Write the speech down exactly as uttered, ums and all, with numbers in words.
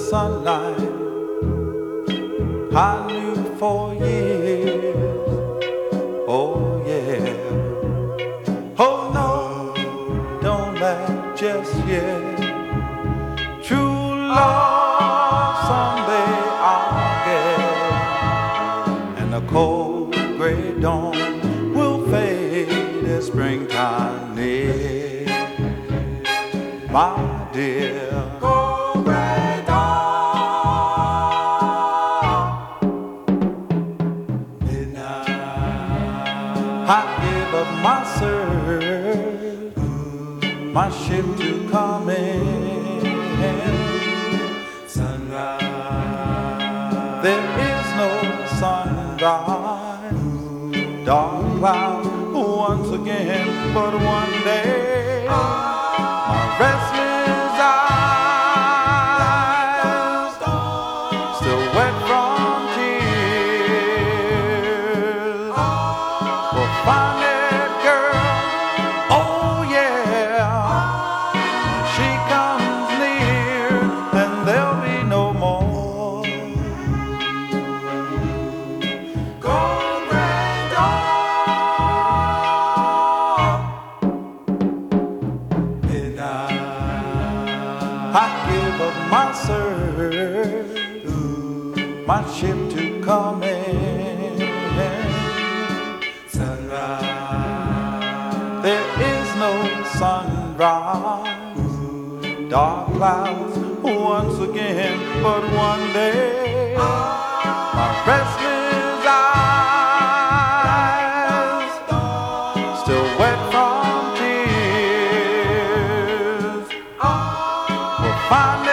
sunlight I knew for years. Oh yeah. Oh no, don't laugh just yet. True love someday I'll get, and the cold gray dawn will fade as springtime near. My dear, cold gray dawn, midnight. I gave up my search, my ship to come in. Sunrise, there is no sunrise. Dark cloud once again, but one day my restless eyes, still wet from tears, will find that girl. Oh yeah, when she comes near, then there'll be no more cold gray dawn. Midnight, I give up my search, my ship to come in. Sunrise, there is no sunrise. Dark clouds once again, but one day my restless eyes, still wet from tears, will find